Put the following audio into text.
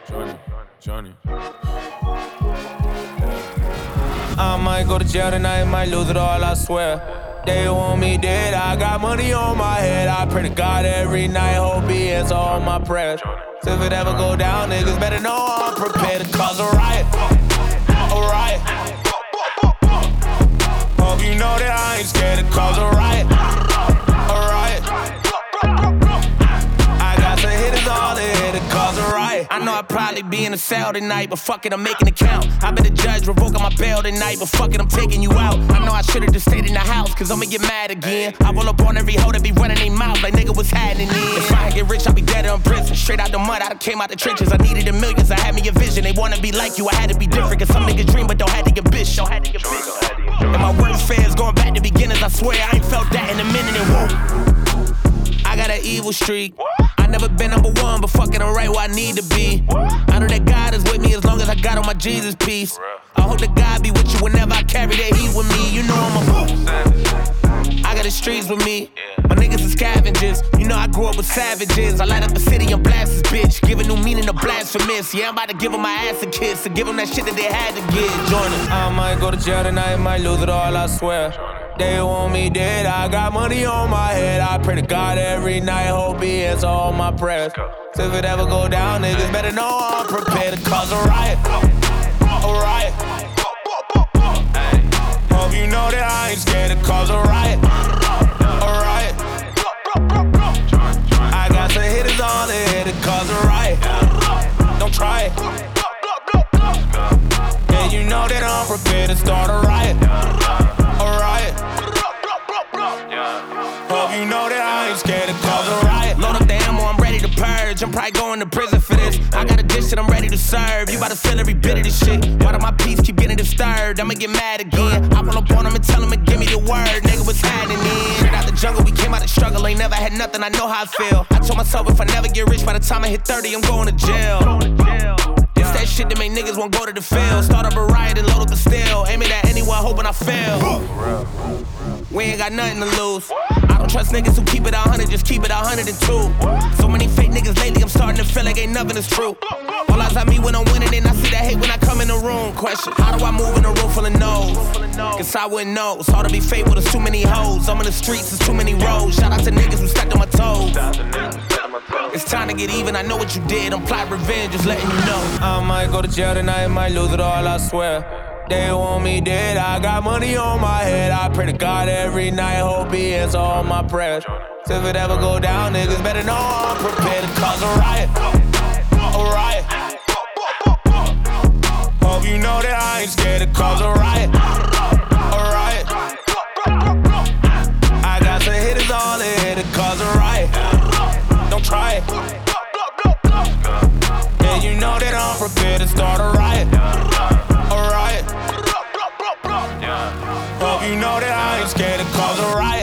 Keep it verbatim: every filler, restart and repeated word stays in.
Johnny, Johnny. I might go to jail tonight, might lose it all, I swear. They want me dead, I got money on my head. I pray to God every night, hope he answers all my prayers. So if it ever go down, niggas better know I'm prepared to cause a riot. A riot. Hope you know that I ain't scared to cause a riot. A riot. I got some hitters all in here to cause a riot. I know I'll probably be in a cell tonight, but fuck it, I'm making it count. I been the judge revoking my bail tonight, but fuck it, I'm taking you out. I know I should've just stayed in the house, cause I'ma get mad again. I roll up on every hoe that be running their mouth like nigga what's happening in. If I ain't get rich, I'll be dead or in prison. Straight out the mud, I done came out the trenches. I needed the millions, I had me a vision. They wanna be like you, I had to be different. Cause some niggas dream but don't have the ambition. And my worst fears going back to beginners, I swear I ain't felt that in a minute and whoa. I got an evil streak. I never been number one, but fuck it, I'm right where I need to be. I know that God is with me as long as I got on my Jesus piece. I hope that God be with you whenever I carry that heat with me. You know I'm a I got the streets with me. My niggas are scavengers. You know I grew up with savages. I light up the city and blast this bitch. Giving new meaning to blasphemous. Yeah, I'm about to give them my ass a kiss. To give them that shit that they had to get. Join them. I might go to jail tonight, might lose it all, I swear. They want me dead, I got money on my head. I pray to God every night, hope he answers all my prayers. So if it ever go down, niggas better know I'm prepared to cause a riot. A riot. Hope you know that I ain't scared to cause a riot. A riot. I got some hitters all in here to cause a riot. Don't try it. Yeah, you know that I'm prepared to start a riot. A riot. Hope you know that I ain't scared to cause a riot. Load up the ammo, I'm ready to purge. I'm probably going to prison for this. I got a dish that I'm ready to serve. You about to feel every bit of this shit. Why do my peace keep getting disturbed? I'ma get mad again. I pull up on him and tell him to give me the word. Nigga, what's happening in? Straight out the jungle, we came out the struggle. Ain't never had nothing, I know how I feel. I told myself if I never get rich, by the time I hit thirty, I'm going to jail. It's that shit that make niggas won't go to the field. Start up a riot and load up the steel. Aim it at anyone, hoping I fail. We ain't got nothing to lose. I don't trust niggas who keep it a hundred, just keep it a hundred and two. So many fake niggas lately, I'm starting to feel like ain't nothing is true. All eyes on me when I'm winning, and I see that hate when I come in the room. Question, how do I move in a room full of no's? Cause I wouldn't know. It's hard to be faithful, there's too many hoes. I'm in the streets, there's too many roads. Shout out to niggas who stepped on my toes. It's time to get even, I know what you did. I'm plotting revenge, just letting you know. I might go to jail tonight, might lose it all, I swear. They want me dead, I got money on my head. I pray to God every night, hope he answers all my prayers. So if it ever go down, niggas better know I'm prepared to cause a riot. A riot. Hope you know that I ain't scared to cause a riot. A riot. I got some hitters all in here to cause a riot. Don't try it. Yeah, you know that I'm prepared to start a riot. A riot. Hope you know that I ain't scared to cause a riot.